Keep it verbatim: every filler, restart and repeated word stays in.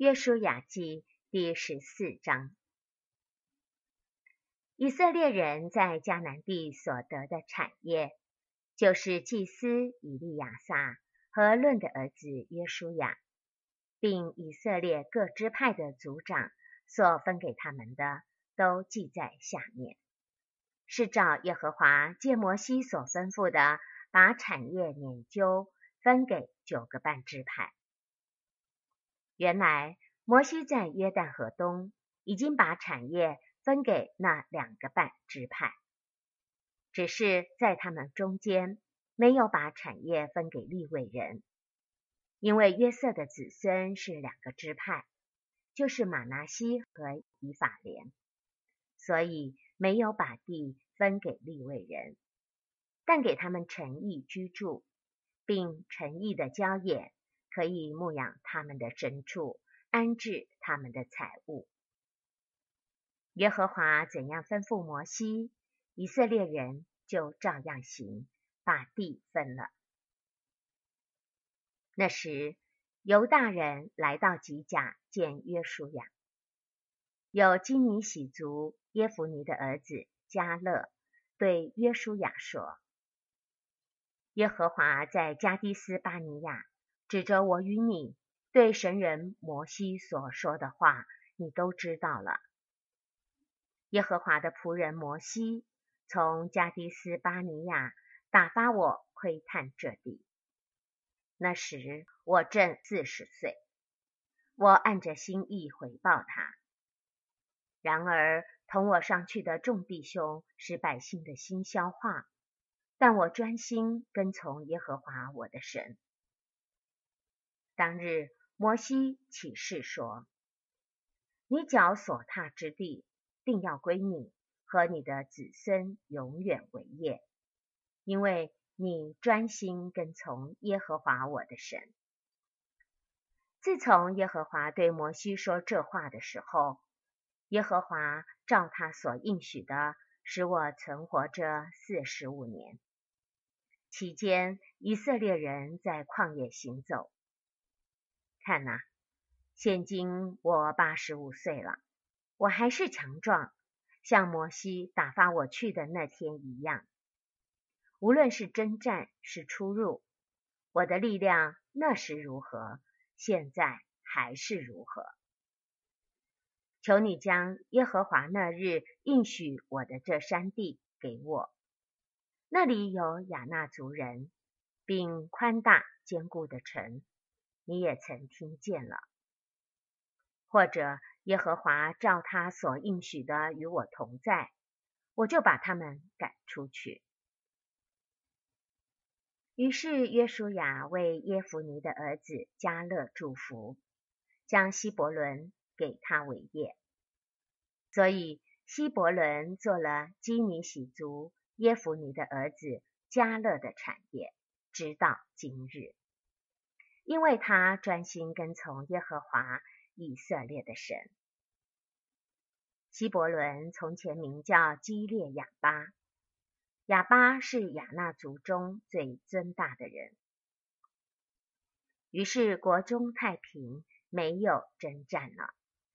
约书亚记第十四章。以色列人在迦南地所得的产业，就是祭司以利亚撒和论的儿子约书亚，并以色列各支派的族长所分给他们的，都记在下面。是照耶和华借摩西所吩咐的，把产业拈阄分给九个半支派。原来摩西在约旦河东已经把产业分给那两个半支派，只是在他们中间没有把产业分给利未人，因为约瑟的子孙是两个支派，就是玛拿西和以法莲，所以没有把地分给利未人，但给他们城邑居住，并城邑的郊野，可以牧养他们的牲畜，安置他们的财物。耶和华怎样吩咐摩西，以色列人就照样行，把地分了。那时犹大人来到吉甲见约书亚，有基尼喜族耶孚尼的儿子迦勒对约书亚说：耶和华在加低斯巴尼亚指着我与你对神人摩西所说的话，你都知道了。耶和华的仆人摩西从加低斯巴尼亚打发我窥探这地，那时我正四十岁，我按着心意回报他。然而同我上去的众弟兄使百姓的心消化，但我专心跟从耶和华我的神。当日摩西起誓说：你脚所踏之地，定要归你和你的子孙永远为业，因为你专心跟从耶和华我的神。自从耶和华对摩西说这话的时候，耶和华照他所应许的，使我存活着四十五年。期间以色列人在旷野行走。看哪，现今我八十五岁了，我还是强壮，像摩西打发我去的那天一样。无论是征战是出入，我的力量那时如何，现在还是如何。求你将耶和华那日应许我的这山地给我，那里有亚衲族人，并宽大坚固的城，你也曾听见了。或者耶和华照他所应许的与我同在，我就把他们赶出去。于是约书亚为耶孚尼的儿子迦勒祝福，将希伯伦给他为业。所以希伯伦做了基尼喜族耶孚尼的儿子迦勒的产业，直到今日，因为他专心跟从耶和华以色列的神。希伯伦从前名叫基列亚巴，亚巴是亚衲族中最尊大的人。于是国中太平，没有征战了。